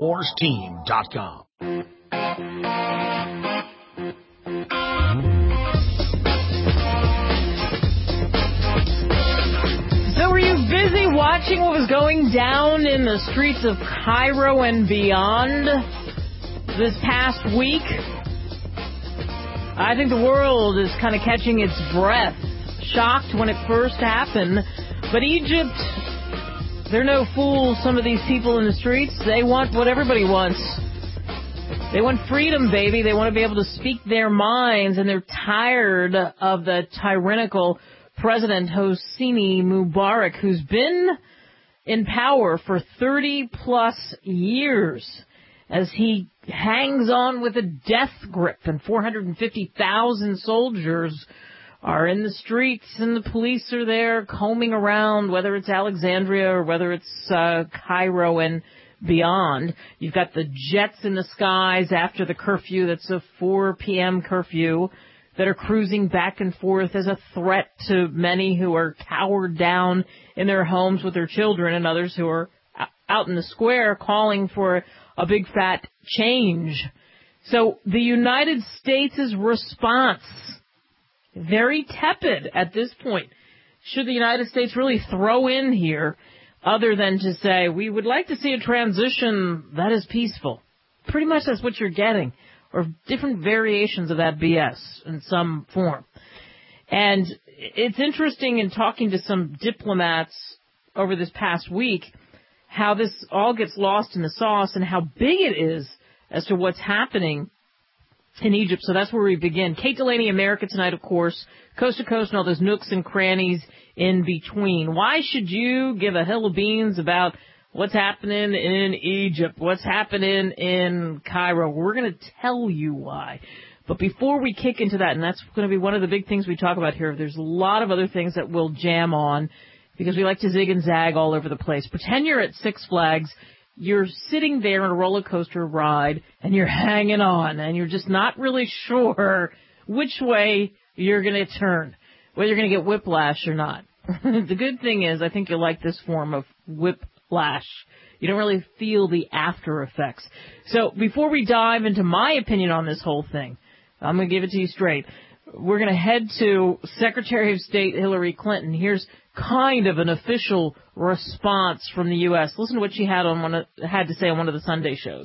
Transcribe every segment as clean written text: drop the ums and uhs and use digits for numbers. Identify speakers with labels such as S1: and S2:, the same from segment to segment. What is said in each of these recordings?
S1: InfoWarsTeam.com.
S2: So were you busy watching what was going down in the streets of Cairo and beyond this past week? I think the world is kind of catching its breath, shocked when it first happened. But Egypt, they're no fools, some of these people in the streets. They want what everybody wants. They want freedom, baby. They want to be able to speak their minds, and they're tired of the tyrannical President Hosni Mubarak, who's been in power for 30-plus years, as he hangs on with a death grip, and 450,000 soldiers are in the streets, and the police are there combing around, whether it's Alexandria or whether it's Cairo and beyond. You've got the jets in the skies after the curfew, that's a 4 p.m. curfew, that are cruising back and forth as a threat to many who are cowered down in their homes with their children, and others who are out in the square calling for a big fat change. So the United States' response, very tepid at this point. Should the United States really throw in here, other than to say, we would like to see a transition that is peaceful? Pretty much that's what you're getting, or different variations of that BS in some form. And it's interesting in talking to some diplomats over this past week how this all gets lost in the sauce and how big it is as to what's happening in Egypt. So that's where we begin. Kate Delaney, America Tonight, of course, coast to coast and all those nooks and crannies in between. Why should you give a hill of beans about what's happening in Egypt, what's happening in Cairo? We're going to tell you why. But before we kick into that, and that's going to be one of the big things we talk about here, there's a lot of other things that we'll jam on because we like to zig and zag all over the place. Pretend you're at Six Flags. You're sitting there in a roller coaster ride, and you're hanging on, and you're just not really sure which way you're going to turn, whether you're going to get whiplash or not. The good thing is I think you'll like this form of whiplash. You don't really feel the after effects. So before we dive into my opinion on this whole thing, I'm going to give it to you straight. We're going to head to Secretary of State Hillary Clinton. Here's kind of an official response from the U.S. Listen to what she had to say on one of the Sunday shows.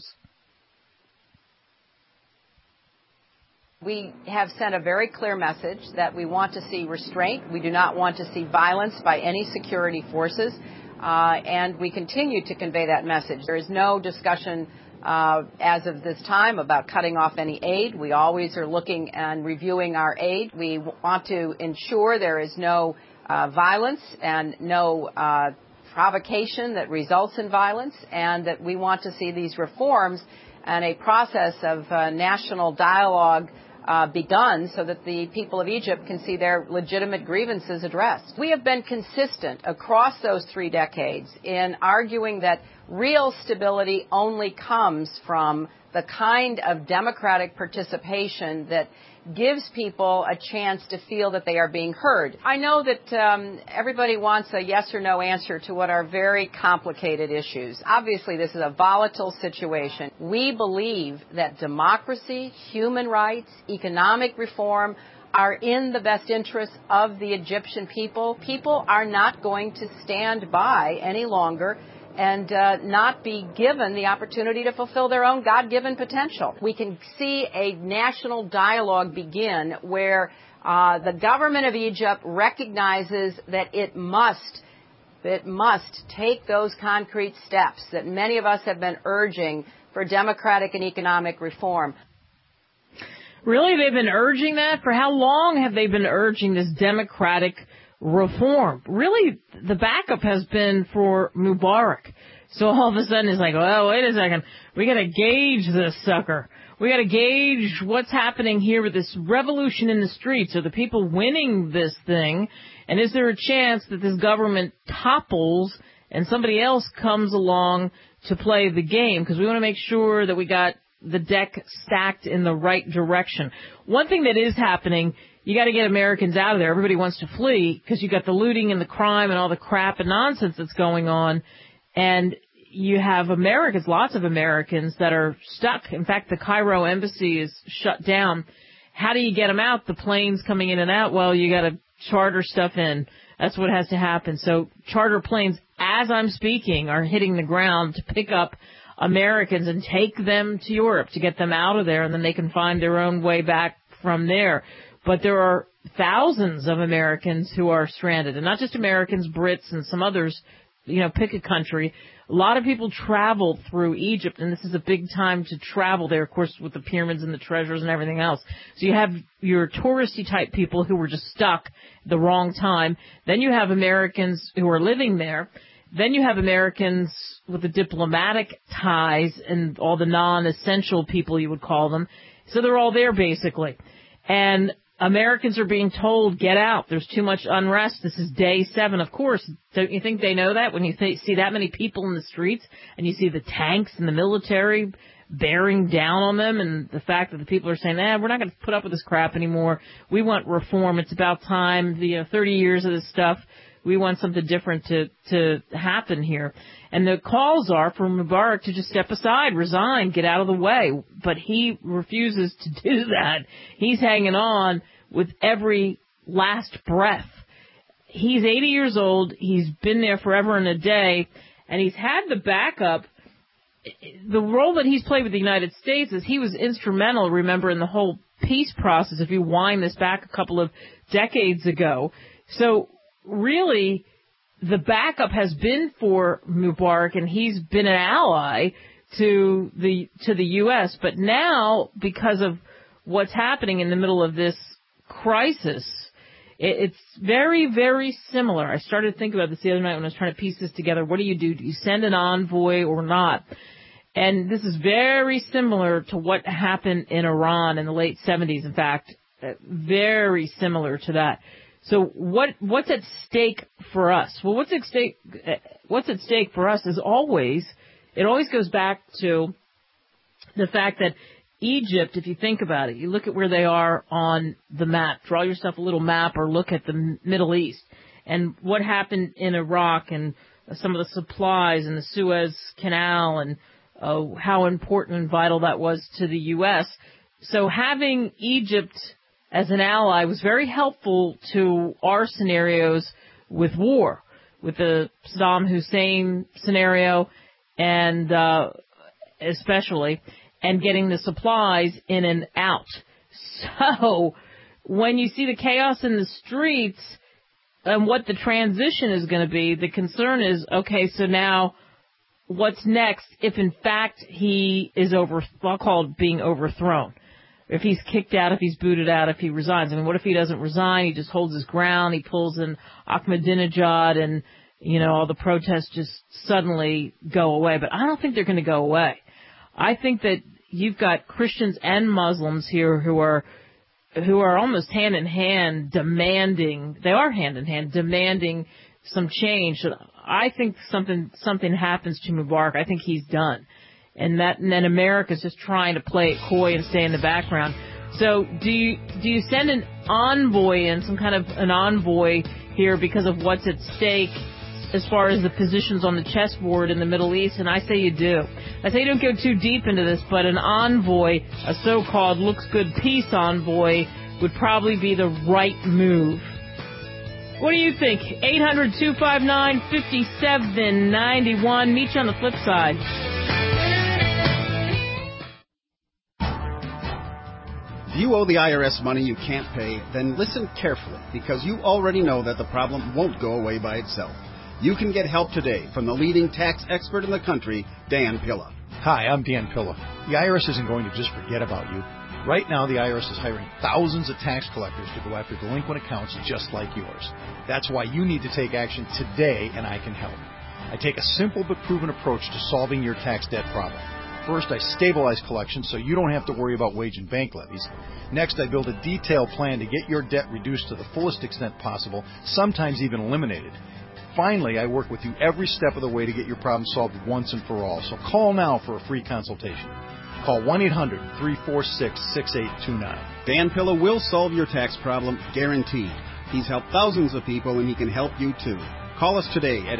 S3: We have sent a very clear message that we want to see restraint. We do not want to see violence by any security forces, and we continue to convey that message. There is no discussion as of this time about cutting off any aid. We always are looking and reviewing our aid. We want to ensure there is no violence and no provocation that results in violence, and that we want to see these reforms and a process of national dialogue begun so that the people of Egypt can see their legitimate grievances addressed. We have been consistent across those 3 decades in arguing that real stability only comes from the kind of democratic participation that gives people a chance to feel that they are being heard. I know that everybody wants a yes or no answer to what are very complicated issues. Obviously, this is a volatile situation. We believe that democracy, human rights, economic reform are in the best interest of the Egyptian people. People are not going to stand by any longer and not be given the opportunity to fulfill their own God-given potential. We can see a national dialogue begin where the government of Egypt recognizes that it must take those concrete steps that many of us have been urging for democratic and economic reform.
S2: Really? They've been urging that? For how long have they been urging this democratic reform? Really, the backup has been for Mubarak. So all of a sudden it's like, well, wait a second. We got to gauge this sucker. We got to gauge what's happening here with this revolution in the streets. Are the people winning this thing? And is there a chance that this government topples and somebody else comes along to play the game? Because we want to make sure that we got the deck stacked in the right direction. One thing that is happening, you got to get Americans out of there. Everybody wants to flee because you got the looting and the crime and all the crap and nonsense that's going on. And you have Americans, lots of Americans that are stuck. In fact, the Cairo embassy is shut down. How do you get them out? The planes coming in and out. Well, you got to charter stuff in. That's what has to happen. So charter planes, as I'm speaking, are hitting the ground to pick up Americans and take them to Europe to get them out of there, and then they can find their own way back from there. But there are thousands of Americans who are stranded, and not just Americans, Brits and some others, pick a country. A lot of people travel through Egypt, and this is a big time to travel there, of course, with the pyramids and the treasures and everything else. So you have your touristy type people who were just stuck at the wrong time. Then you have Americans who are living there. Then you have Americans with the diplomatic ties and all the non-essential people, you would call them. So they're all there, basically. And Americans are being told, get out. There's too much unrest. This is day 7. Of course, don't you think they know that when you see that many people in the streets and you see the tanks and the military bearing down on them, and the fact that the people are saying, we're not going to put up with this crap anymore. We want reform. It's about time. 30 years of this stuff. We want something different to happen here. And the calls are for Mubarak to just step aside, resign, get out of the way. But he refuses to do that. He's hanging on with every last breath. He's 80 years old. He's been there forever and a day. And he's had the backup. The role that he's played with the United States is he was instrumental, remember, in the whole peace process, if you wind this back a couple of decades ago. So really, the backup has been for Mubarak, and he's been an ally to the U.S. But now, because of what's happening in the middle of this crisis, it's very, very similar. I started to think about this the other night when I was trying to piece this together. What do? Do you send an envoy or not? And this is very similar to what happened in Iran in the late 70s, in fact, very similar to that. So what's at stake for us? Well, what's at stake for us is always goes back to the fact that Egypt, if you think about it, you look at where they are on the map, draw yourself a little map or look at the Middle East and what happened in Iraq and some of the supplies and the Suez Canal and how important and vital that was to the U.S. So having Egypt as an ally was very helpful to our scenarios with war, with the Saddam Hussein scenario, and especially, and getting the supplies in and out. So when you see the chaos in the streets and what the transition is going to be, the concern is, okay, so now what's next if in fact he is I'll call it being overthrown. If he's kicked out, if he's booted out, if he resigns. I mean, what if he doesn't resign? He just holds his ground. He pulls in Ahmadinejad and, all the protests just suddenly go away. But I don't think they're going to go away. I think that you've got Christians and Muslims here who are almost hand in hand demanding some change. I think something happens to Mubarak. I think he's done. And then America's just trying to play it coy and stay in the background. So do you send an envoy in, some kind of an envoy here because of what's at stake as far as the positions on the chessboard in the Middle East? And I say you do. I say you don't go too deep into this, but an envoy, a so-called looks good peace envoy, would probably be the right move. What do you think? 800-259-5791. Meet you on the flip side.
S1: If you owe the IRS money you can't pay, then listen carefully, because you already know that the problem won't go away by itself. You can get help today from the leading tax expert in the country, Dan Pilla.
S4: Hi, I'm Dan Pilla. The IRS isn't going to just forget about you. Right now, the IRS is hiring thousands of tax collectors to go after delinquent accounts just like yours. That's why you need to take action today, and I can help. I take a simple but proven approach to solving your tax debt problem. First, I stabilize collections so you don't have to worry about wage and bank levies. Next, I build a detailed plan to get your debt reduced to the fullest extent possible, sometimes even eliminated. Finally, I work with you every step of the way to get your problem solved once and for all. So call now for a free consultation. Call 1-800-346-6829.
S1: Dan Pilla will solve your tax problem, guaranteed. He's helped thousands of people, and he can help you too. Call us today at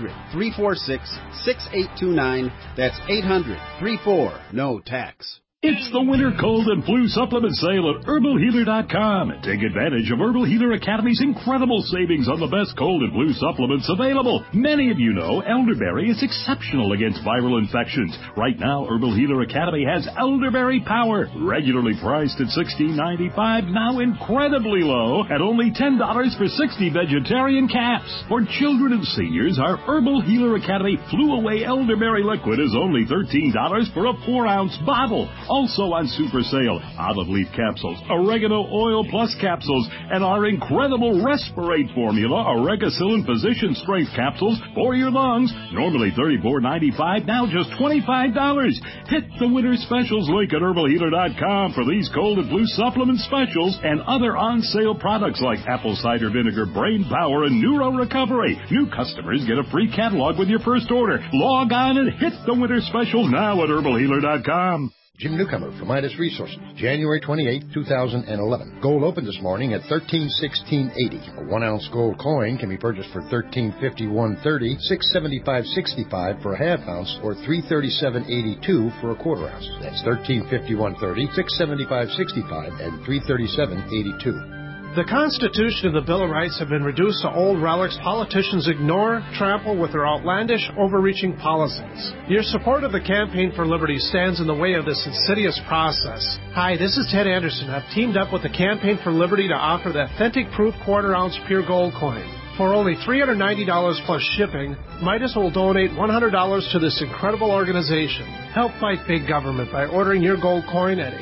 S1: 800-346-6829. That's 800-34-NO-TAX.
S5: It's the winter cold and flu supplement sale at HerbalHealer.com. Take advantage of Herbal Healer Academy's incredible savings on the best cold and flu supplements available. Many of you know elderberry is exceptional against viral infections. Right now, Herbal Healer Academy has Elderberry Power, regularly priced at $16.95, now incredibly low at only $10 for 60 vegetarian caps. For children and seniors, our Herbal Healer Academy Flu Away Elderberry Liquid is only $13 for a 4-ounce bottle. Also on super sale, olive leaf capsules, oregano oil plus capsules, and our incredible Respirate formula, Oregacillin Physician Strength capsules for your lungs. Normally $34.95, now just $25. Hit the winter specials link at HerbalHealer.com for these cold and flu supplement specials and other on-sale products like apple cider vinegar, brain power, and neuro recovery. New customers get a free catalog with your first order. Log on and hit the winter specials now at HerbalHealer.com.
S6: Jim Newcomer from Midas Resources, January 28, 2011. Gold opened this morning at $13.1680. A 1-ounce gold coin can be purchased for $13.5130, $675.65 for a half ounce, or $337.82 for a quarter ounce. That's $13.5130, $675.65, and $337.82.
S7: The Constitution and the Bill of Rights have been reduced to old relics politicians ignore, trample with their outlandish, overreaching policies. Your support of the Campaign for Liberty stands in the way of this insidious process. Hi, this is Ted Anderson. I've teamed up with the Campaign for Liberty to offer the authentic proof quarter-ounce pure gold coin. For only $390 plus shipping, Midas will donate $100 to this incredible organization. Help fight big government by ordering your gold coin at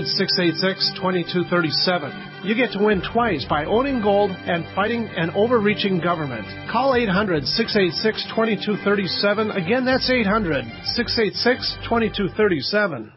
S7: 800-686-2237. You get to win twice by owning gold and fighting an overreaching government. Call 800-686-2237. Again, that's 800-686-2237.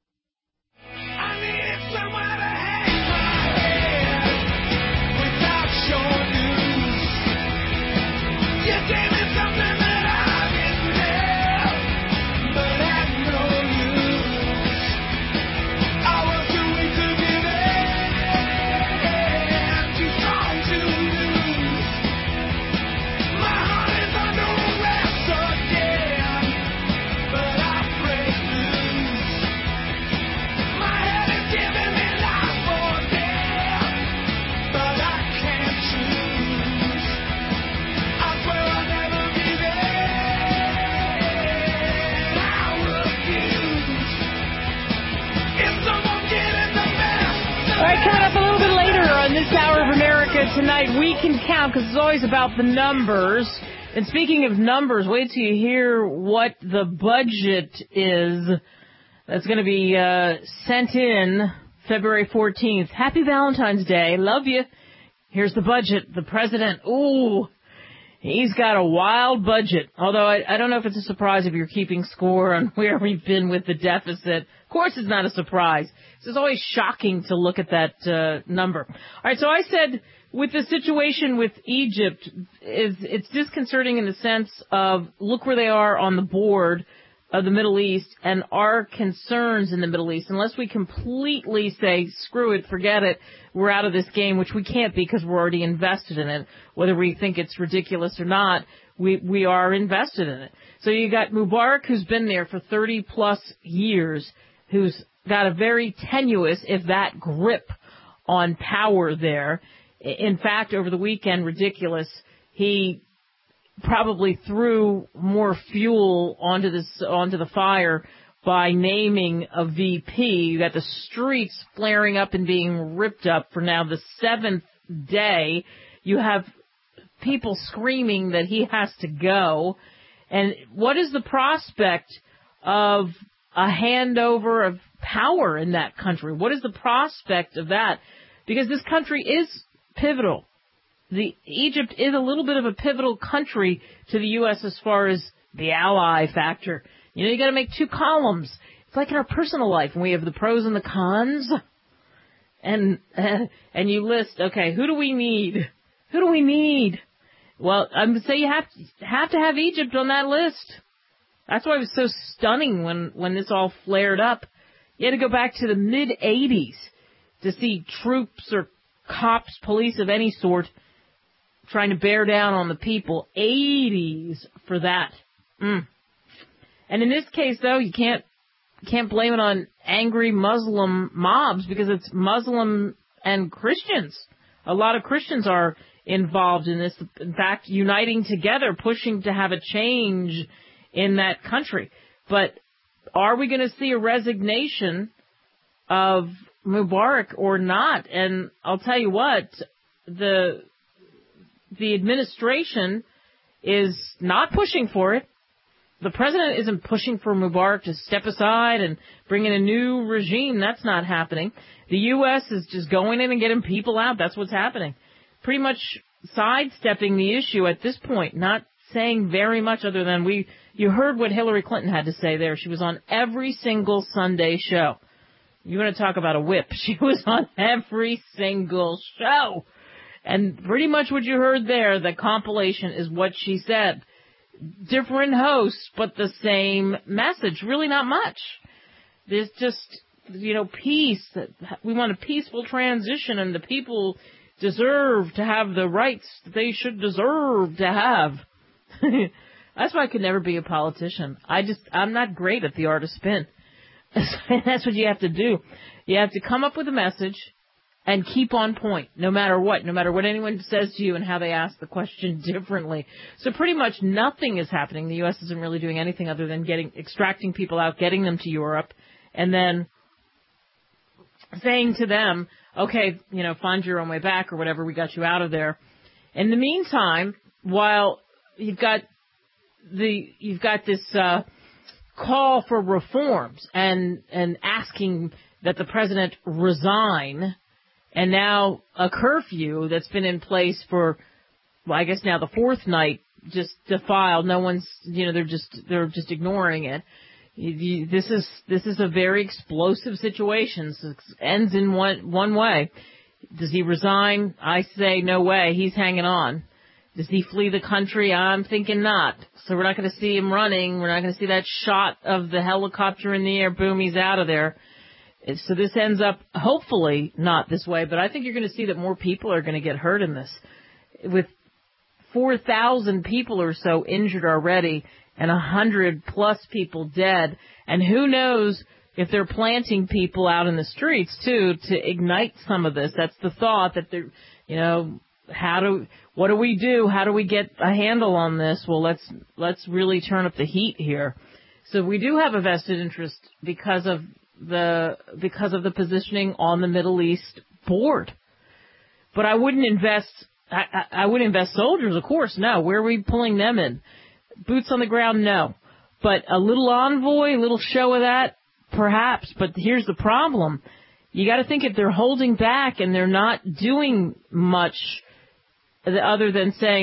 S2: Tonight, we can count, because it's always about the numbers. And speaking of numbers, wait till you hear what the budget is that's going to be sent in February 14th. Happy Valentine's Day. Love you. Here's the budget. The president, he's got a wild budget. Although I don't know if it's a surprise if you're keeping score on where we've been with the deficit. Of course it's not a surprise. It's always shocking to look at that number. All right, so I said with the situation with Egypt, it's disconcerting in the sense of look where they are on the board of the Middle East and our concerns in the Middle East. Unless we completely say, screw it, forget it, we're out of this game, which we can't because we're already invested in it. Whether we think it's ridiculous or not, we are invested in it. So you got Mubarak, who's been there for 30-plus years, who's got a very tenuous, if that, grip on power there. In fact, over the weekend, ridiculous, he probably threw more fuel onto the fire by naming a VP. That the streets flaring up and being ripped up for now the 7th day. You have people screaming that he has to go. And what is the prospect of a handover of power in that country? What is the prospect of that? Because this country is pivotal. Egypt is a little bit of a pivotal country to the U.S. as far as the ally factor. You know, you got to make two columns. It's like in our personal life when we have the pros and the cons, and you list, okay, who do we need? Who do we need? Well, I'm going to say you have to have Egypt on that list. That's why it was so stunning when this all flared up. You had to go back to the mid-'80s to see troops or cops, police of any sort, trying to bear down on the people. 80s for that. And in this case, though, you can't blame it on angry Muslim mobs because it's Muslim and Christians. A lot of Christians are involved in this. In fact, uniting together, pushing to have a change in that country. But are we going to see a resignation of Mubarak or not? And I'll tell you what, the administration is not pushing for it. The president isn't pushing for Mubarak to step aside and bring in a new regime. That's not happening. The U.S. is just going in and getting people out. That's what's happening. Pretty much sidestepping the issue at this point, not saying very much other than you heard what Hillary Clinton had to say there. She was on every single Sunday show. You want to talk about a whip. She was on every single show. And pretty much what you heard there, the compilation, is what she said. Different hosts, but the same message. Really not much. There's just, peace. We want a peaceful transition, and the people deserve to have the rights that they should deserve to have. That's why I could never be a politician. I'm not great at the art of spin. That's what you have to do. You have to come up with a message and keep on point, no matter what anyone says to you and how they ask the question differently. So pretty much nothing is happening. The U.S. isn't really doing anything other than extracting people out, getting them to Europe, and then saying to them, okay, find your own way back or whatever, we got you out of there. In the meantime, while you've got this call for reforms and asking that the president resign, and now a curfew that's been in place for, I guess now the fourth night, just defiled. No one's, they're just ignoring it. This is a very explosive situation. So it ends in one way. Does he resign? I say no way. He's hanging on. Does he flee the country? I'm thinking not. So we're not going to see him running. We're not going to see that shot of the helicopter in the air. Boom, he's out of there. So this ends up, hopefully, not this way, but I think you're going to see that more people are going to get hurt in this. With 4,000 people or so injured already and 100-plus people dead, and who knows if they're planting people out in the streets, too, to ignite some of this. That's the thought that they're, what do we do? How do we get a handle on this? Well, let's really turn up the heat here. So we do have a vested interest because of the positioning on the Middle East board. But I wouldn't invest soldiers, of course, no. Where are we pulling them in? Boots on the ground, no. But a little envoy, a little show of that, perhaps. But here's the problem. You got to think if they're holding back and they're not doing much other than saying,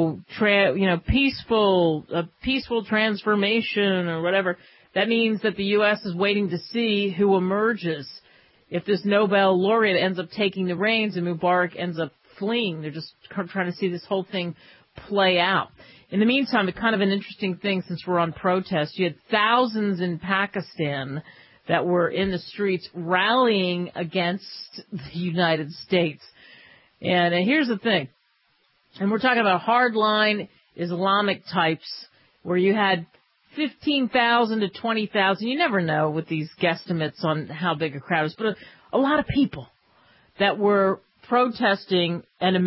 S2: peaceful transformation or whatever, that means that the U.S. is waiting to see who emerges. If this Nobel laureate ends up taking the reins and Mubarak ends up fleeing, they're just trying to see this whole thing play out. In the meantime, it's kind of an interesting thing since we're on protest. You had thousands in Pakistan that were in the streets rallying against the United States. And here's the thing. And we're talking about hardline Islamic types where you had 15,000 to 20,000. You never know with these guesstimates on how big a crowd is, but a lot of people that were protesting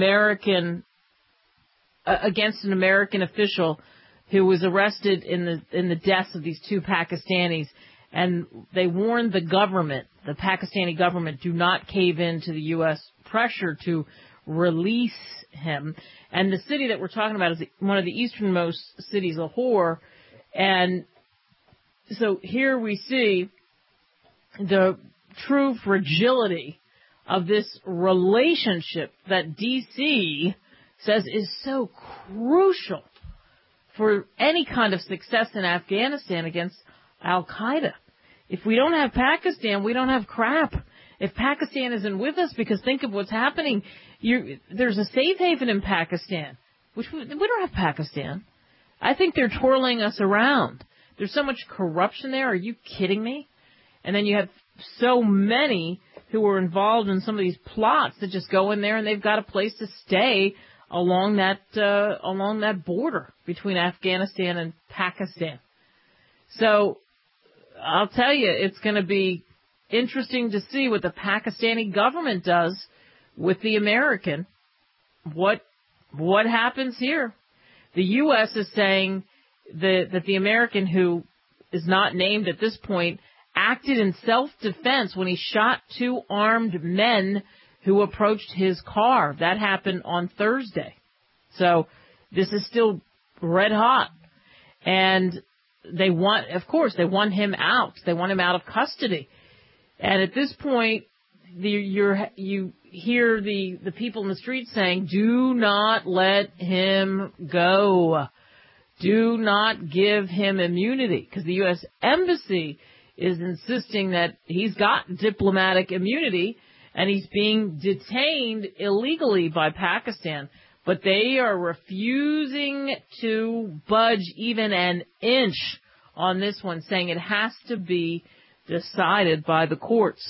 S2: against an American official who was arrested in the deaths of these two Pakistanis. And they warned the government, the Pakistani government, do not cave in to the U.S. pressure to release him. And the city that we're talking about is one of the easternmost cities, Lahore. And so here we see the true fragility of this relationship that D.C. says is so crucial for any kind of success in Afghanistan against Al-Qaeda. If we don't have Pakistan, we don't have crap. If Pakistan isn't with us, because think of what's happening. There's a safe haven in Pakistan, which we don't have Pakistan. I think they're twirling us around. There's so much corruption there. Are you kidding me? And then you have so many who are involved in some of these plots that just go in there and they've got a place to stay along that border between Afghanistan and Pakistan. So I'll tell you, it's going to be interesting to see what the Pakistani government does with the American. What happens here? The U.S. is saying that the American, who is not named at this point, acted in self-defense when he shot 2 armed men who approached his car. That happened on Thursday. So this is still red hot. And they want him out. They want him out of custody. And at this point, you hear the people in the street saying, do not let him go. Do not give him immunity, because the U.S. Embassy is insisting that he's got diplomatic immunity and he's being detained illegally by Pakistan. But they are refusing to budge even an inch on this one, saying it has to be decided by the courts.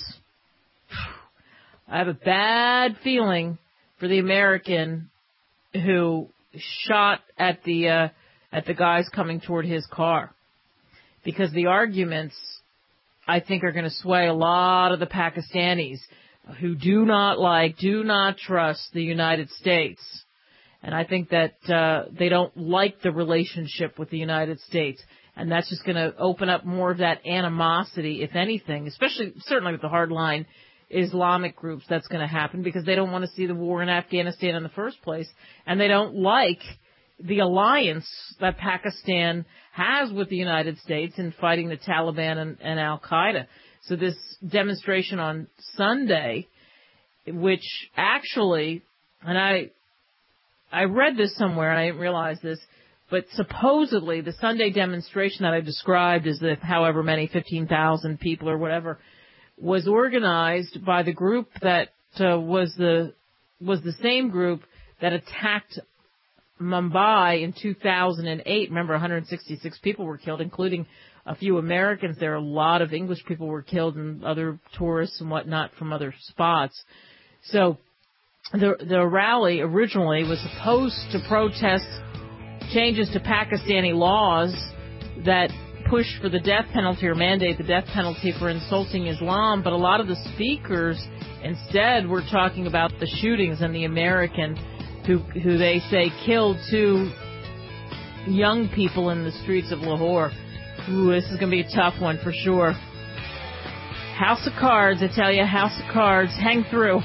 S2: I have a bad feeling for the American who shot at the guys coming toward his car, because the arguments, I think, are going to sway a lot of the Pakistanis who do not trust the United States. And I think that they don't like the relationship with the United States. And that's just going to open up more of that animosity, if anything, certainly with the hardline Islamic groups. That's going to happen because they don't want to see the war in Afghanistan in the first place. And they don't like the alliance that Pakistan has with the United States in fighting the Taliban and Al-Qaeda. So this demonstration on Sunday, which actually, and I read this somewhere and I didn't realize this, but supposedly the Sunday demonstration that I described as if however many, 15,000 people or whatever, was organized by the group that was the same group that attacked Mumbai in 2008. Remember, 166 people were killed, including a few Americans. There are a lot of English people were killed and other tourists and whatnot from other spots. So the rally originally was supposed to protest changes to Pakistani laws that pushed for the death penalty or mandate the death penalty for insulting Islam, but a lot of the speakers instead were talking about the shootings and the American who they say killed 2 young people in the streets of Lahore. Ooh, this is going to be a tough one for sure. House of cards, I tell you, house of cards. Hang through.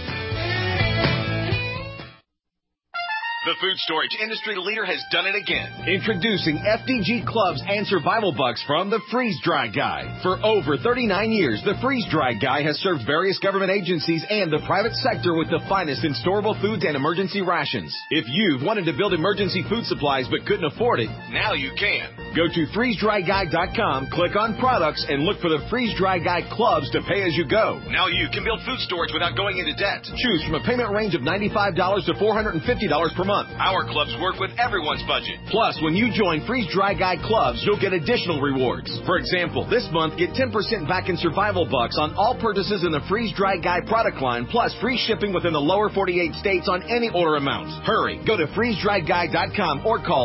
S8: The food storage industry leader has done it again. Introducing FDG Clubs and Survival Bucks from the Freeze Dry Guy. For over 39 years, the Freeze Dry Guy has served various government agencies and the private sector with the finest in storable foods and emergency rations. If you've wanted to build emergency food supplies but couldn't afford it, now you can. Go to freezedryguy.com, click on products, and look for the Freeze Dry Guy Clubs to pay as you go. Now you can build food storage without going into debt. Choose from a payment range of $95 to $450 per month. Our clubs work with everyone's budget. Plus, when you join Freeze Dry Guy Clubs, you'll get additional rewards. For example, this month, get 10% back in Survival Bucks on all purchases in the Freeze Dry Guy product line, plus free shipping within the lower 48 states on any order amount. Hurry, go to freezedryguy.com or call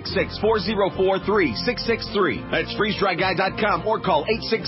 S8: 866-404-3663. That's freezedryguy.com or call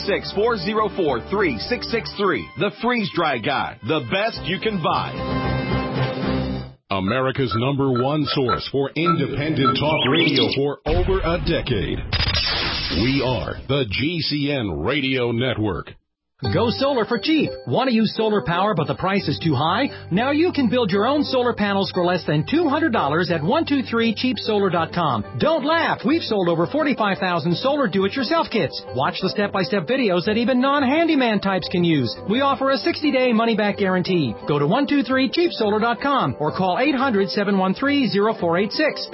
S8: 866-404-3663. The Freeze Dry Guy, the best you can buy.
S5: America's #1 source for independent talk radio for over a decade. We are the GCN Radio Network.
S9: Go solar for cheap. Want to use solar power but the price is too high? Now you can build your own solar panels for less than $200 at 123cheapsolar.com. Don't laugh. We've sold over 45,000 solar do-it-yourself kits. Watch the step-by-step videos that even non-handyman types can use. We offer a 60-day money-back guarantee. Go to 123cheapsolar.com or call 800-713-0486.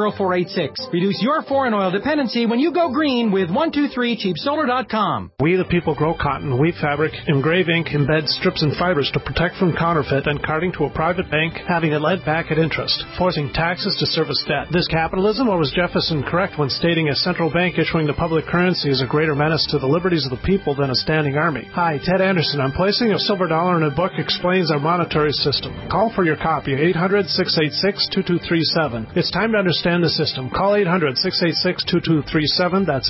S9: 800-713-0486. Reduce your foreign oil dependency when you go green with 123cheapsolar.com.
S10: We the
S7: people grow cotton, weave fabric, engrave ink, embed strips and fibers to protect from counterfeit, and carting to a private bank, having it led back at interest, forcing taxes to service debt. This capitalism, or was Jefferson correct when stating a central bank issuing the public currency is a greater menace to the liberties of the people than a standing army? Hi, Ted Anderson. I'm placing a silver dollar in a book explains our monetary system. Call for your copy, 800-686-2237. It's time to understand the system. Call 800-686-2237. That's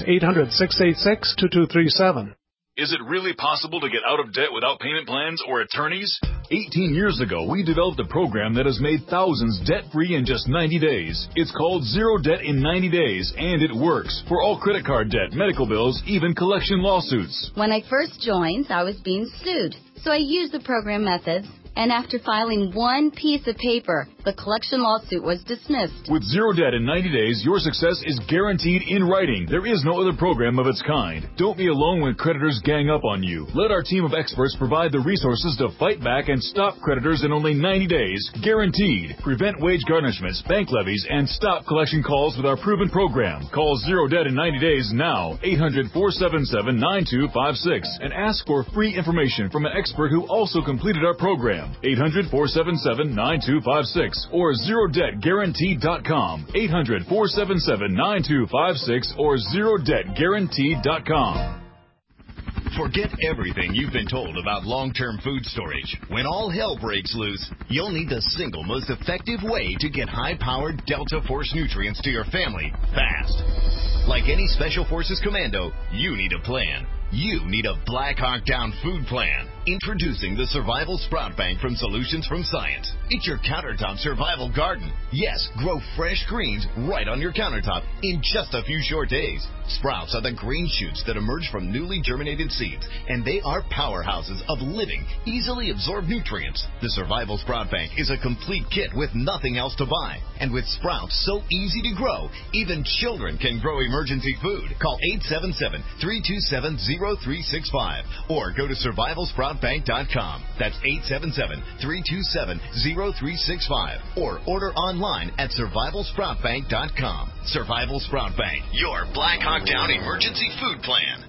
S7: 800-686-2237.
S10: Is it really possible to get out of debt without payment plans or attorneys? 18 years ago, we developed a program that has made thousands debt-free in just 90 days. It's called Zero Debt in 90 Days, and it works for all credit card debt, medical bills, even collection lawsuits.
S11: When I first joined, I was being sued, so I used the program methods. And after filing one piece of paper, the collection lawsuit was dismissed.
S10: With Zero Debt in 90 days, your success is guaranteed in writing. There is no other program of its kind. Don't be alone when creditors gang up on you. Let our team of experts provide the resources to fight back and stop creditors in only 90 days. Guaranteed. Prevent wage garnishments, bank levies, and stop collection calls with our proven program. Call Zero Debt in 90 days now. 800-477-9256. And ask for free information from an expert who also completed our program. 800-477-9256 or ZeroDebtGuaranteed.com. 800-477-9256 or ZeroDebtGuaranteed.com.
S8: Forget everything you've been told about long-term food storage. When all hell breaks loose, you'll need the single most effective way to get high-powered Delta Force nutrients to your family fast. Like any Special Forces commando, you need a plan. You need a Black Hawk Down food plan. Introducing the Survival Sprout Bank from Solutions from Science. It's your countertop survival garden. Yes, grow fresh greens right on your countertop in just a few short days. Sprouts are the green shoots that emerge from newly germinated seeds, and they are powerhouses of living, easily absorbed nutrients. The Survival Sprout Bank is a complete kit with nothing else to buy. And with sprouts so easy to grow, even children can grow emergency food. Call 877-327-0365 or go to survivalsproutbank.com. That's 877-327-0365 or order online at survivalsproutbank.com. Survival Sprout Bank, your Black Hawk Down emergency food plan.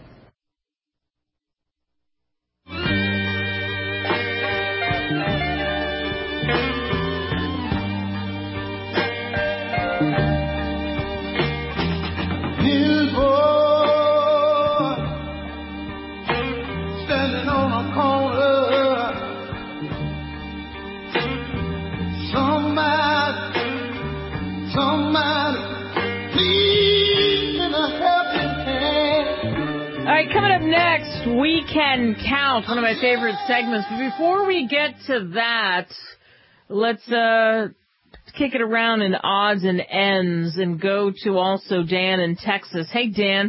S12: Standing on a corner, somebody, please in a helping hand.
S2: All right, coming up next, We Can Count, one of my favorite segments. But before we get to that, let's kick it around in odds and ends and go to also Dan in Texas. Hey, Dan.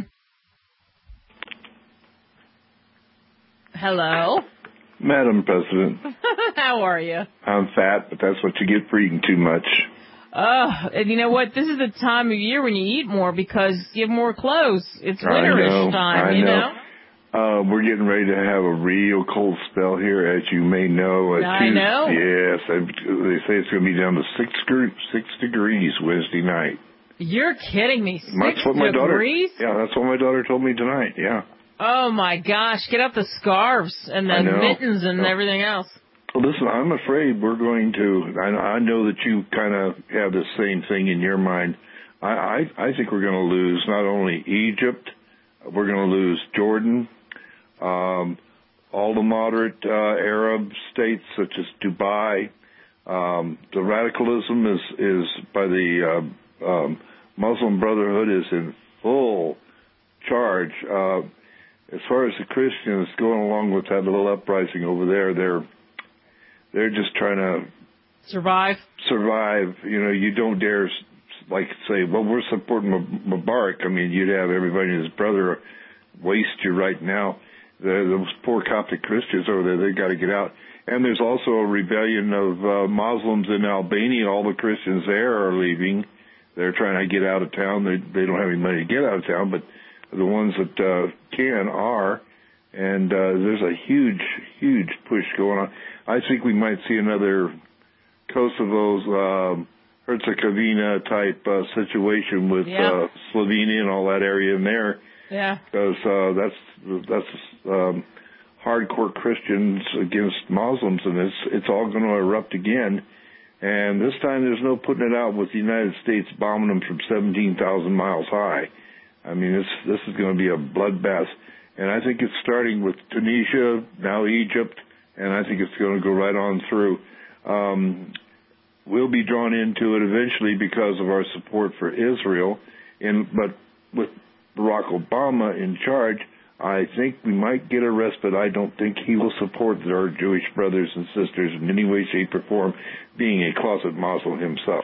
S2: Hello.
S13: Madam President.
S2: How are you?
S13: I'm fat, but that's what you get for eating too much.
S2: Oh, and you know what? This is the time of year when you eat more because you have more clothes. It's winterish time, you know?
S13: We're getting ready to have a real cold spell here, as you may know.
S2: I know.
S13: Yes, they say it's going to be down to 6 degrees Wednesday night.
S2: You're kidding me. 6
S13: that's what my
S2: degrees?
S13: That's what my daughter told me tonight, yeah.
S2: Oh, my gosh. Get out the scarves and the mittens and everything else.
S13: Well, listen, I'm afraid we're going to, I know that you kind of have the same thing in your mind. I think we're going to lose not only Egypt, we're going to lose Jordan, all the moderate Arab states such as Dubai. The radicalism is by the Muslim Brotherhood is in full charge. As far as the Christians going along with that little uprising over there, they're just trying to survive. You know, you don't dare say, well, we're supporting Mubarak. I mean, you'd have everybody and his brother waste you right now. Those poor Coptic Christians over there, they got to get out. And there's also a rebellion of Muslims in Albania. All the Christians there are leaving. They're trying to get out of town. They don't have any money to get out of town, but the ones that can are. And there's a huge, huge push going on. I think we might see another Kosovo's Herzegovina type situation with Slovenia and all that area in there.
S2: Yeah.
S13: Because that's hardcore Christians against Muslims, and it's all going to erupt again. And this time there's no putting it out with the United States bombing them from 17,000 miles high. I mean, this is going to be a bloodbath. And I think it's starting with Tunisia, now Egypt, and I think it's going to go right on through. We'll be drawn into it eventually because of our support for Israel. But with Barack Obama in charge, I think we might get a respite. I don't think he will support our Jewish brothers and sisters in any way, shape, or form, being a closet Muslim himself.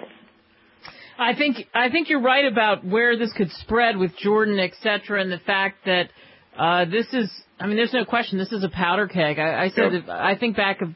S2: I think you're right about where this could spread with Jordan, et cetera, and the fact that this is, I mean, there's no question, this is a powder keg. I said, yep. I think back to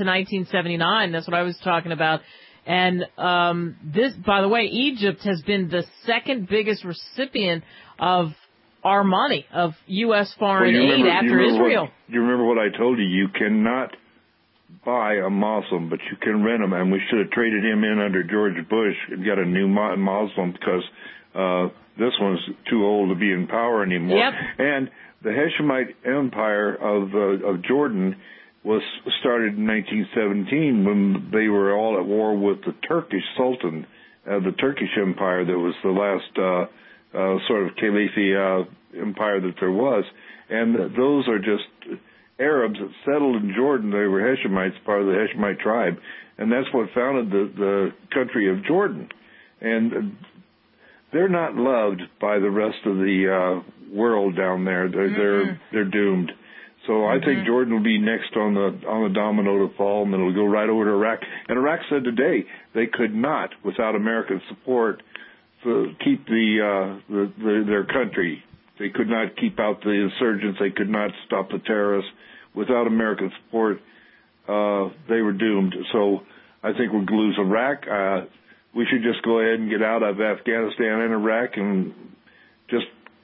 S2: 1979, that's what I was talking about. And this, by the way, Egypt has been the second biggest recipient of our money, of U.S. foreign aid after Israel.
S13: You remember what I told you? You cannot buy a Muslim, but you can rent him, and we should have traded him in under George Bush and got a new Muslim because this one's too old to be in power anymore.
S2: Yep.
S13: And the Hashemite Empire of Jordan was started in 1917 when they were all at war with the Turkish Sultan, the Turkish Empire that was the last sort of Khalifi empire that there was. And those are just Arabs that settled in Jordan. They were Hashemites, part of the Hashemite tribe, and that's what founded the country of Jordan. And they're not loved by the rest of the world down there. They're doomed. So I think Jordan will be next on the domino to fall, and then it'll go right over to Iraq. And Iraq said today they could not, without American support, keep their country. They could not keep out the insurgents. They could not stop the terrorists. Without American support, they were doomed. So I think we're going to lose Iraq. We should just go ahead and get out of Afghanistan and Iraq and just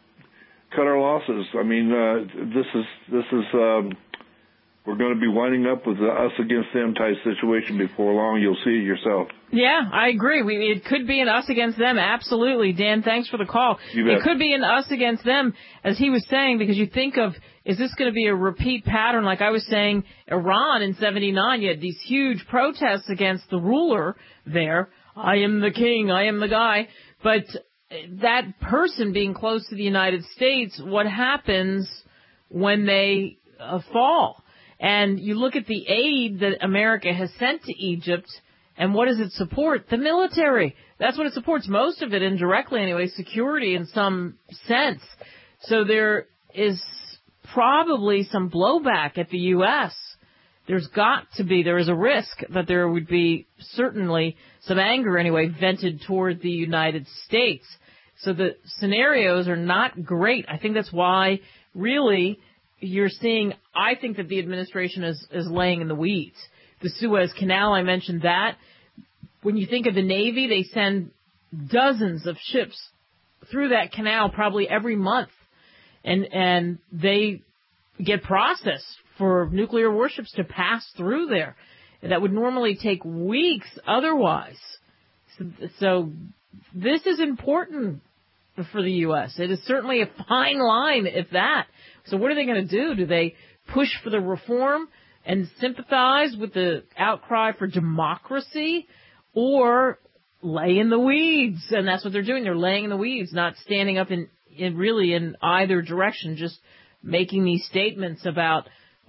S13: cut our losses. I mean, this is we're going to be winding up with us against them type situation before long. You'll see it yourself.
S2: Yeah, I agree. It could be an us against them. Absolutely. Dan, thanks for the call.
S13: You bet.
S2: It could be an us against them, as he was saying, because you think of, is this going to be a repeat pattern? Like I was saying, Iran in 79, you had these huge protests against the ruler there. I am the king. I am the guy. But that person being close to the United States, what happens when they fall? And you look at the aid that America has sent to Egypt, and what does it support? The military. That's what it supports, most of it indirectly anyway, security in some sense. So there is probably some blowback at the U.S. There is a risk that there would be certainly some anger anyway vented toward the United States. So the scenarios are not great. I think that's why really you're seeing, I think that the administration is laying in the weeds. The Suez Canal, I mentioned that. When you think of the Navy, they send dozens of ships through that canal probably every month. And they get processed for nuclear warships to pass through there. That would normally take weeks otherwise. So this is important for the U.S. It is certainly a fine line, if that. So what are they going to do? Do they push for the reform and sympathize with the outcry for democracy, or lay in the weeds? And that's what they're doing. They're laying in the weeds, not standing up in in either direction, just making these statements about,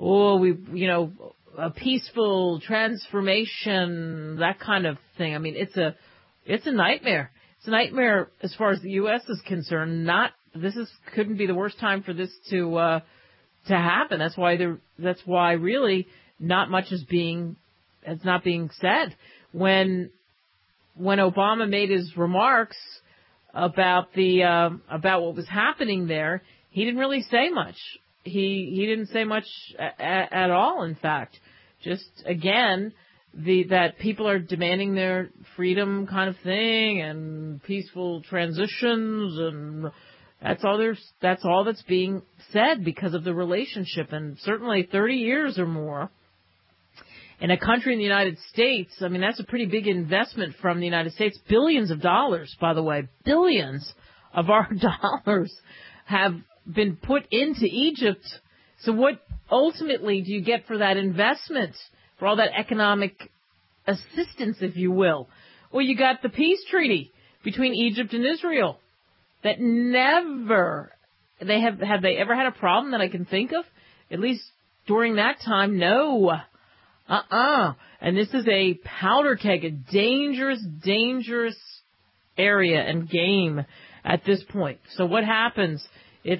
S2: a peaceful transformation, that kind of thing. I mean, it's a nightmare. It's a nightmare as far as the U.S. is concerned. Couldn't be the worst time for this to happen. That's why really not much is not being said. When Obama made his remarks about what was happening there, he didn't really say much. He didn't say much at all. In fact, just again that people are demanding their freedom, kind of thing, and peaceful transitions, and that's all that's being said because of the relationship. And certainly 30 years or more in a country in the United States, I mean, that's a pretty big investment from the United States. Billions of dollars, by the way, billions of our dollars have been put into Egypt. So what ultimately do you get for that investment, for all that economic assistance, if you will? Well, you got the peace treaty between Egypt and Israel that never, have they ever had a problem that I can think of? At least during that time, no. And this is a powder keg, a dangerous, dangerous area and game at this point. So what happens if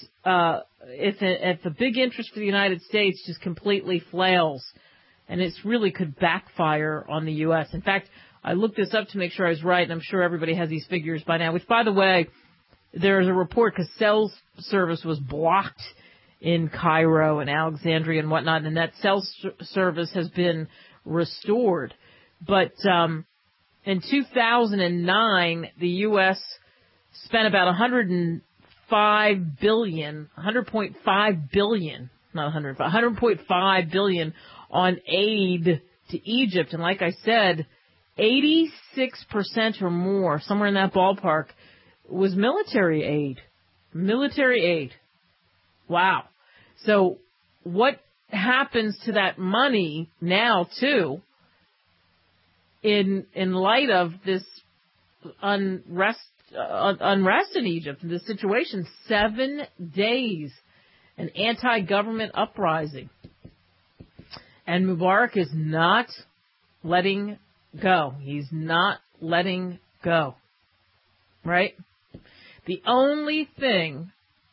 S2: the big interest for the United States just completely flails, and it really could backfire on the U.S.? In fact, I looked this up to make sure I was right, and I'm sure everybody has these figures by now, which, by the way, there's a report because cell service was blocked in Cairo and Alexandria and whatnot, and that cell service has been restored. But in 2009, the U.S. spent about $100.5 billion on aid to Egypt. And like I said, 86% or more, somewhere in that ballpark, was military aid. Military aid. Wow. So what happens to that money now, too, in light of this unrest in Egypt, this situation? 7 days, an anti-government uprising. And Mubarak is not letting go. He's not letting go. Right? The only thing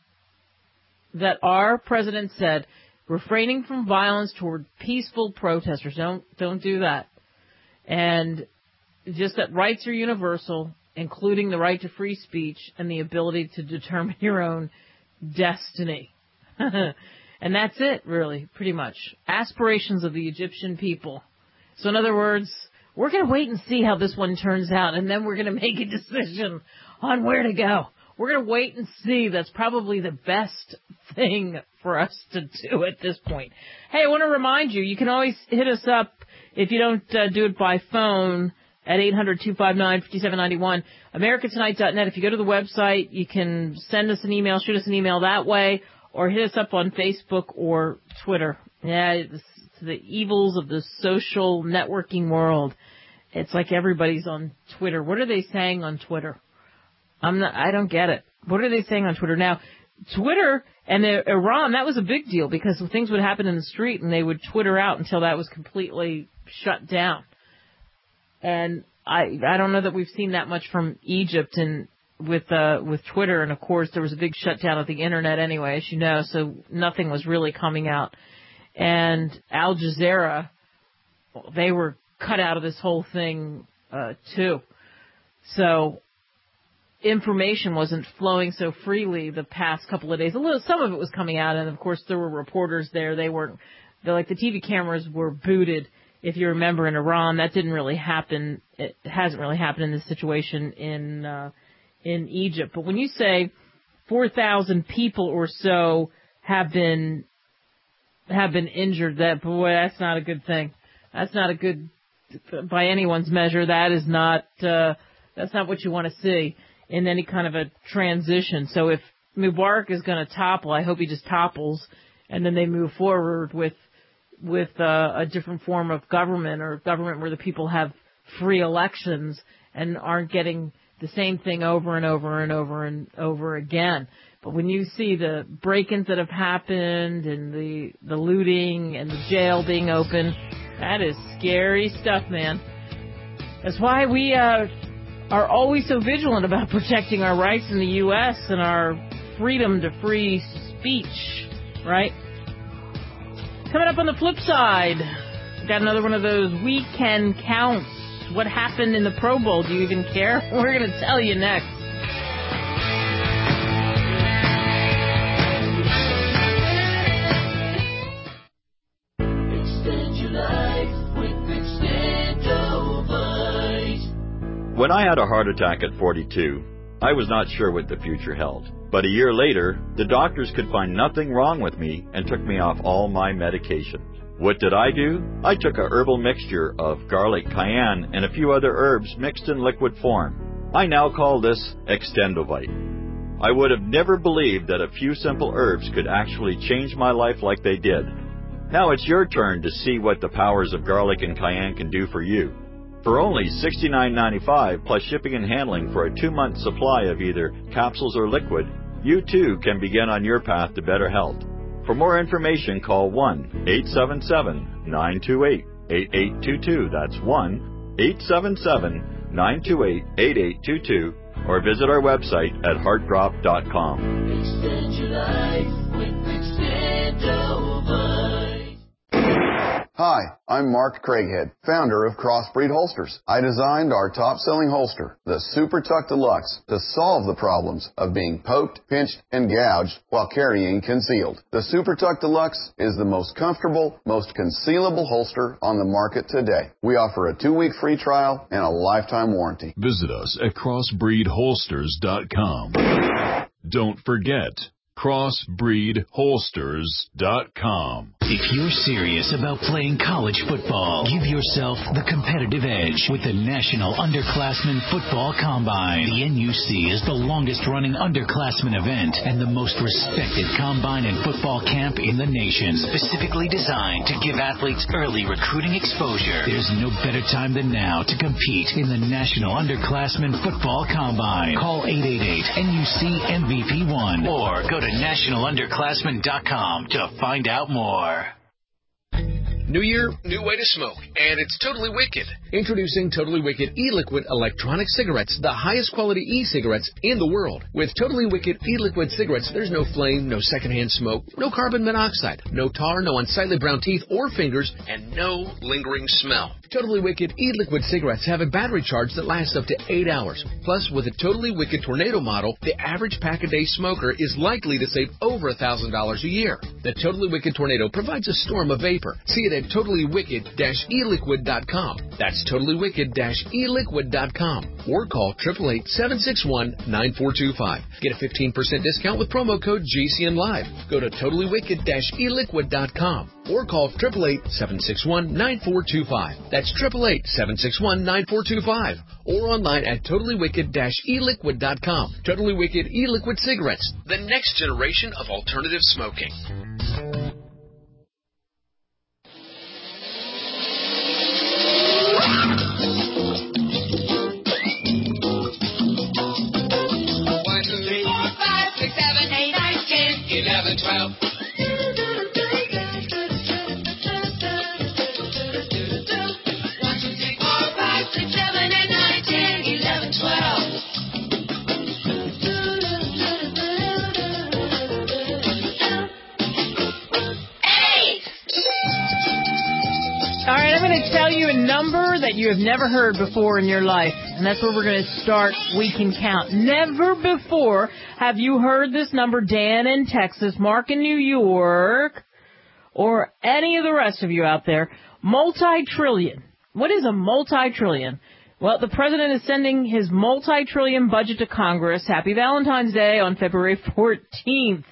S2: that our president said, refraining from violence toward peaceful protesters. Don't do that. And just that rights are universal, including the right to free speech and the ability to determine your own destiny. And that's it, really, pretty much. Aspirations of the Egyptian people. So in other words, we're going to wait and see how this one turns out, and then we're going to make a decision on where to go. We're going to wait and see. That's probably the best thing for us to do at this point. Hey, I want to remind you, you can always hit us up if you don't do it by phone at 800-259-5791, americatonight.net. If you go to the website, you can send us an email, shoot us an email that way, or hit us up on Facebook or Twitter. Yeah, it's the evils of the social networking world. It's like everybody's on Twitter. What are they saying on Twitter? I don't get it. What are they saying on Twitter? Now, Twitter and Iran, that was a big deal because things would happen in the street and they would Twitter out until that was completely shut down. And I don't know that we've seen that much from Egypt and with Twitter. And of course, there was a big shutdown of the internet anyway, as you know, so nothing was really coming out. And Al Jazeera, they were cut out of this whole thing, too. So information wasn't flowing so freely the past couple of days. Some of it was coming out, and of course there were reporters there. The TV cameras were booted, if you remember, in Iran. That didn't really happen. It hasn't really happened in this situation in Egypt. But when you say 4,000 people or so have been injured, that's not a good thing. That's not a good, by anyone's measure. That's not what you want to see in any kind of a transition. So if Mubarak is going to topple, I hope he just topples, and then they move forward with a different form of government, or government where the people have free elections and aren't getting the same thing over and over and over and over again. But when you see the break-ins that have happened and the looting and the jail being open, that is scary stuff, man. That's why we are always so vigilant about protecting our rights in the U.S. and our freedom to free speech, right? Coming up on the flip side, got another one of those weekend counts. What happened in the Pro Bowl? Do you even care? We're going to tell you next.
S12: Extend your life with Extendovite.
S14: When I had a heart attack at 42, I was not sure what the future held. But a year later, the doctors could find nothing wrong with me and took me off all my medication. What did I do? I took a herbal mixture of garlic, cayenne, and a few other herbs mixed in liquid form. I now call this Extendovite. I would have never believed that a few simple herbs could actually change my life like they did. Now it's your turn to see what the powers of garlic and cayenne can do for you. For only $69.95 plus shipping and handling for a 2-month supply of either capsules or liquid, you too can begin on your path to better health. For more information, call 1-877-928-8822. That's 1-877-928-8822. Or visit our website at heartdrop.com.
S12: Extend your life with Extendovite.
S15: Hi, I'm Mark Craighead, founder of Crossbreed Holsters. I designed our top-selling holster, the Super Tuck Deluxe, to solve the problems of being poked, pinched, and gouged while carrying concealed. The Super Tuck Deluxe is the most comfortable, most concealable holster on the market today. We offer a 2-week free trial and a lifetime warranty.
S10: Visit us at crossbreedholsters.com. Don't forget, crossbreedholsters.com.
S16: If you're serious about playing college football, give yourself the competitive edge with the National Underclassmen Football Combine. The NUC is the longest-running underclassmen event and the most respected combine and football camp in the nation, specifically designed to give athletes early recruiting exposure. There's no better time than now to compete in the National Underclassmen Football Combine. Call 888-NUC-MVP1 or go to nationalunderclassmen.com to find out more.
S17: New year, new way to smoke, and it's totally wicked. Introducing Totally Wicked e-liquid electronic cigarettes, the highest quality e-cigarettes in the world. With Totally Wicked e-liquid cigarettes, there's no flame, no secondhand smoke, no carbon monoxide, no tar, no unsightly brown teeth or fingers, and no lingering smell. Totally Wicked e-liquid cigarettes have a battery charge that lasts up to 8 hours. Plus, with a Totally Wicked Tornado model, the average pack-a-day smoker is likely to save over $1,000 a year. The Totally Wicked Tornado provides a storm of vapor. See it at totallywicked-eliquid.com. That's totallywicked-eliquid.com. Or call 888-761-9425. Get a 15% discount with promo code GCNLive. Go to totallywicked-eliquid.com. Or call 888-761-9425. That's 888-761-9425. Or online at totallywicked-eliquid.com. Totally Wicked e-liquid cigarettes, the next generation of alternative smoking.
S2: Number that you have never heard before in your life, and that's where we're going to start We Can Count. Never before have you heard this number. Dan in Texas, Mark in New York, or any of the rest of you out there. Multi-trillion. What is a multi-trillion? Well, the president is sending his multi-trillion budget to Congress. Happy Valentine's Day on February 14th.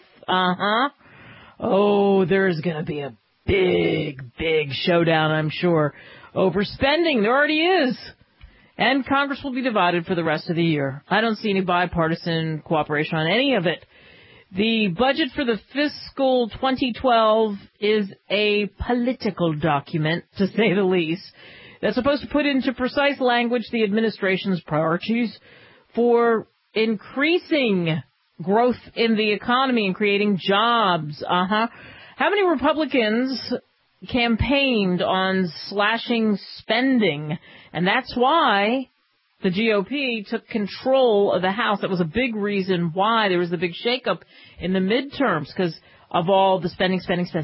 S2: Oh, there's going to be a big showdown, I'm sure. Overspending, there already is. And Congress will be divided for the rest of the year. I don't see any bipartisan cooperation on any of it. The budget for the fiscal 2012 is a political document, to say the least, that's supposed to put into precise language the administration's priorities for increasing growth in the economy and creating jobs. How many Republicans campaigned on slashing spending? And that's why the GOP took control of the House. That was a big reason why there was the big shakeup in the midterms, because of all the spending,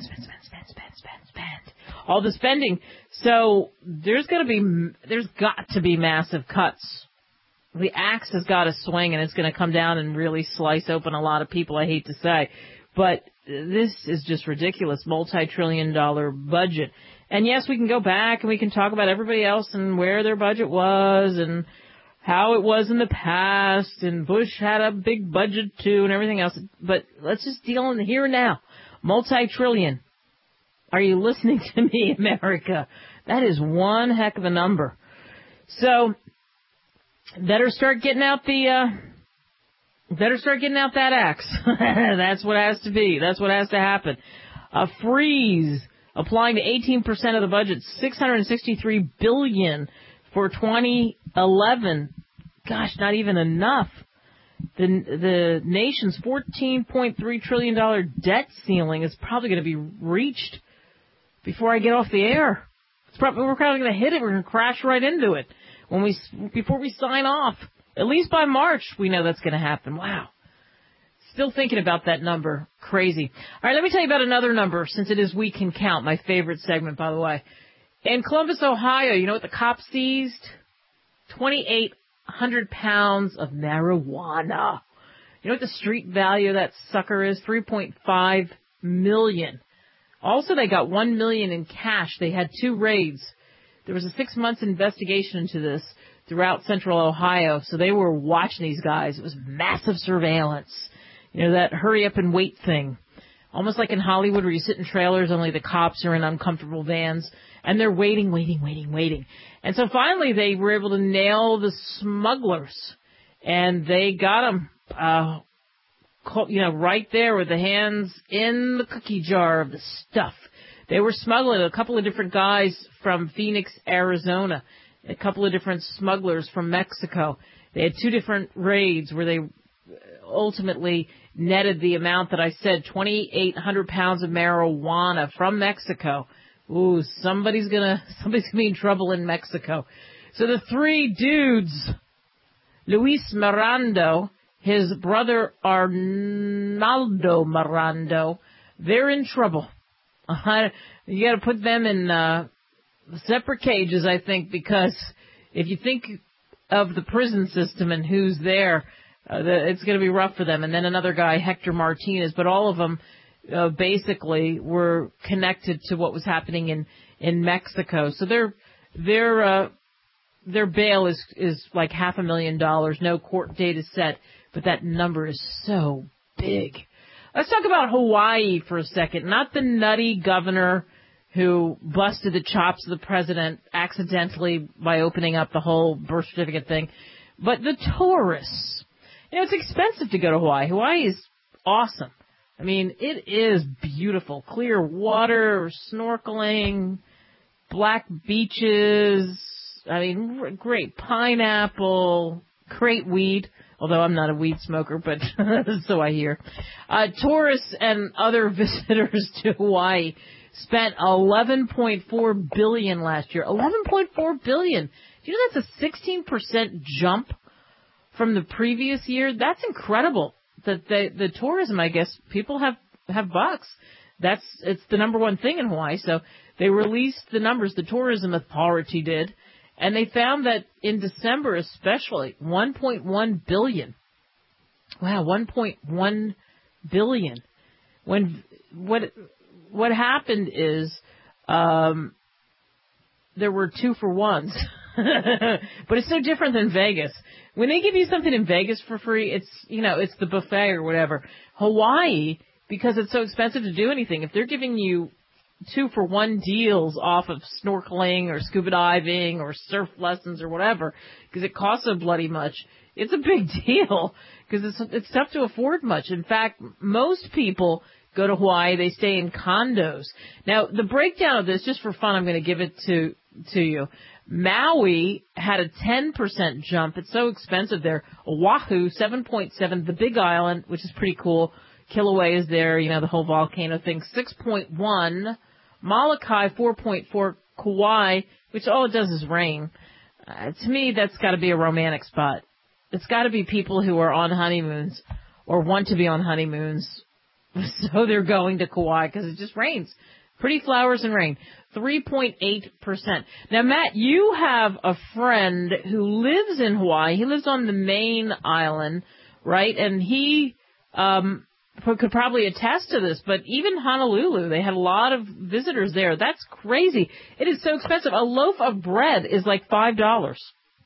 S2: all the spending. So there's got to be massive cuts. The axe has got to swing, and it's going to come down and really slice open a lot of people, I hate to say. But this is just ridiculous, multi-trillion-dollar budget. And yes, we can go back and we can talk about everybody else and where their budget was and how it was in the past, and Bush had a big budget too and everything else. But let's just deal in the here and now. Multi-trillion. Are you listening to me, America? That is one heck of a number. So better start getting out the Better start getting out that axe. That's what has to be. That's what has to happen. A freeze applying to 18% of the budget, $663 billion for 2011. Gosh, not even enough. The nation's $14.3 trillion debt ceiling is probably going to be reached before I get off the air. We're probably going to hit it. We're going to crash right into it before we sign off. At least by March, we know that's going to happen. Wow. Still thinking about that number. Crazy. All right, let me tell you about another number, since it is We Can Count, my favorite segment, by the way. In Columbus, Ohio, you know what the cops seized? 2,800 pounds of marijuana. You know what the street value of that sucker is? $3.5 million. Also, they got $1 million in cash. They had 2 raids. There was a 6-month investigation into this throughout central Ohio, so they were watching these guys. It was massive surveillance. You know, that hurry up and wait thing. Almost like in Hollywood where you sit in trailers, only the cops are in uncomfortable vans, and they're waiting. And so finally they were able to nail the smugglers, and they got them, right there with the hands in the cookie jar of the stuff. They were smuggling a couple of different guys from Phoenix, Arizona, a couple of different smugglers from Mexico. They had 2 different raids where they ultimately netted the amount that I said, 2,800 pounds of marijuana from Mexico. Ooh, somebody's gonna be in trouble in Mexico. So the 3 dudes, Luis Mirando, his brother Arnaldo Mirando, they're in trouble. You got to put them in separate cages, I think, because if you think of the prison system and who's there, it's going to be rough for them. And then another guy, Hector Martinez, but all of them basically were connected to what was happening in Mexico. So their bail is like $500,000. No court date is set, but that number is so big. Let's talk about Hawaii for a second. Not the nutty governor who busted the chops of the president accidentally by opening up the whole birth certificate thing, but the tourists. You know, it's expensive to go to Hawaii. Hawaii is awesome. I mean, it is beautiful. Clear water, snorkeling, black beaches. I mean, great pineapple, great weed. Although I'm not a weed smoker, but so I hear. Tourists and other visitors to Hawaii spent $11.4 billion last year. $11.4 billion. Do you know that's a 16% jump from the previous year? That's incredible. The tourism, I guess, people have bucks. It's the number one thing in Hawaii. So they released the numbers, the tourism authority did, and they found that in December especially, $1.1 billion. Wow, $1.1 billion. What happened is there were 2-for-1s. But it's so different than Vegas. When they give you something in Vegas for free, it's the buffet or whatever. Hawaii, because it's so expensive to do anything, if they're giving you 2-for-1 deals off of snorkeling or scuba diving or surf lessons or whatever, because it costs so bloody much, it's a big deal because it's tough to afford much. In fact, most people go to Hawaii, they stay in condos. Now, the breakdown of this, just for fun, I'm going to give it to you. Maui had a 10% jump. It's so expensive there. Oahu, 7.7. The Big Island, which is pretty cool. Kilauea is there, the whole volcano thing, 6.1. Molokai, 4.4. Kauai, which all it does is rain. To me, that's got to be a romantic spot. It's got to be people who are on honeymoons or want to be on honeymoons. So they're going to Kauai because it just rains. Pretty flowers and rain. 3.8%. Now, Matt, you have a friend who lives in Hawaii. He lives on the main island, right? And he could probably attest to this, but even Honolulu, they had a lot of visitors there. That's crazy. It is so expensive. A loaf of bread is like $5.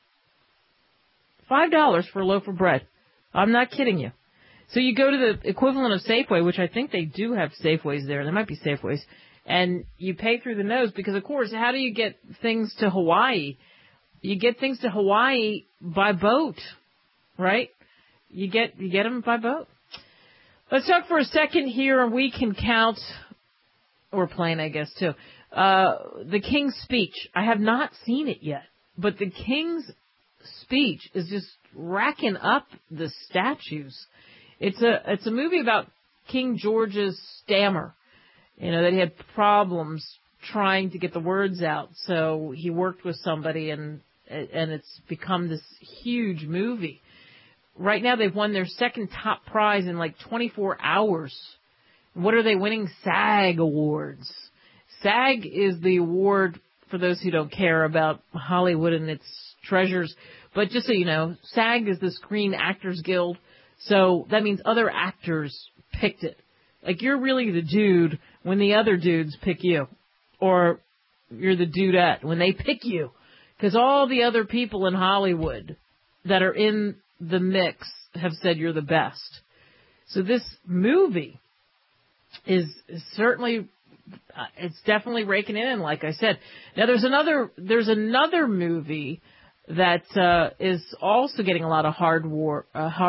S2: $5 for a loaf of bread. I'm not kidding you. So you go to the equivalent of Safeway, which I think they do have Safeways there. There might be Safeways. And you pay through the nose because, of course, how do you get things to Hawaii? You get things to Hawaii by boat, right? you get them by boat. Let's talk for a second here on We Can Count, or Plane, I guess, too. The King's Speech. I have not seen it yet, but the King's Speech is just racking up the statues. It's a movie about King George's stammer. That he had problems trying to get the words out, so he worked with somebody, and it's become this huge movie. Right now, they've won their second top prize in like 24 hours. What are they winning? SAG awards. SAG is the award, for those who don't care about Hollywood and its treasures, but just so you know, SAG is the Screen Actors Guild, so that means other actors picked it. Like, you're really the dude when the other dudes pick you, or you're the dudette when they pick you, because all the other people in Hollywood that are in the mix have said you're the best. So this movie is certainly, it's definitely raking it in, like I said. Now there's another movie that is also getting a lot of hardware,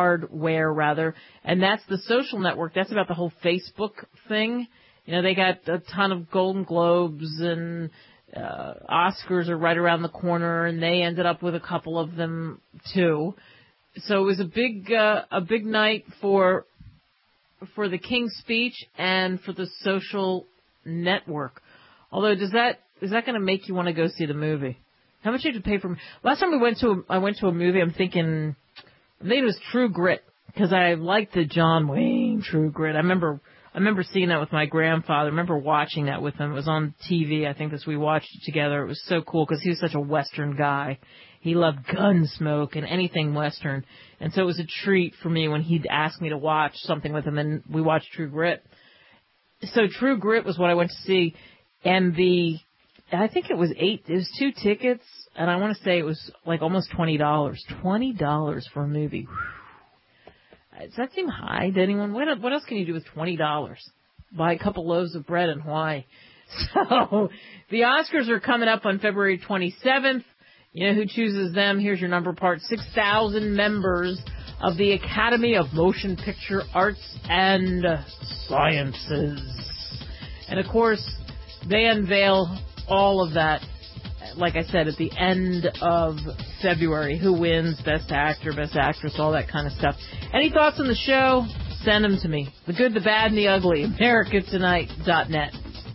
S2: and that's The Social Network. That's about the whole Facebook thing. They got a ton of Golden Globes, and Oscars are right around the corner, and they ended up with a couple of them too. So it was a big night for the King's Speech and for The Social Network. Although, is that going to make you want to go see the movie? How much did you pay for? Last time I went to a movie, I'm thinking maybe it was True Grit, because I liked the John Wayne True Grit. I remember seeing that with my grandfather. I remember watching that with him. It was on TV. I think we watched it together. It was so cool because he was such a Western guy. He loved Gunsmoke and anything Western. And so it was a treat for me when he'd ask me to watch something with him, and we watched True Grit. So True Grit was what I went to see, and I think it was 2 tickets, and I want to say it was like almost $20. $20 for a movie. Does that seem high to anyone? What else can you do with $20? Buy a couple loaves of bread in Hawaii. So the Oscars are coming up on February 27th. You know who chooses them? Here's your number part. 6,000 members of the Academy of Motion Picture Arts and Sciences. And, of course, they unveil all of that, like I said, at the end of February. Who wins, best actor, best actress, all that kind of stuff. Any thoughts on the show? Send them to me. The good, the bad, and the ugly. AmericaTonight.net.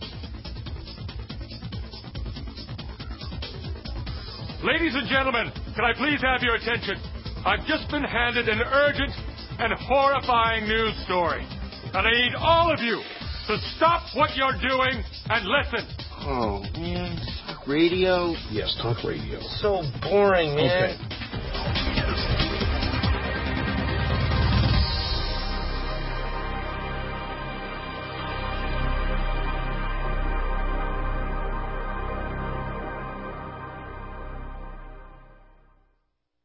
S18: Ladies and gentlemen, can I please have your attention? I've just been handed an urgent and horrifying news story. And I need all of you to stop what you're doing and listen.
S19: Oh, man. Talk radio?
S4: Yes, talk radio.
S19: So boring, man.
S4: Okay.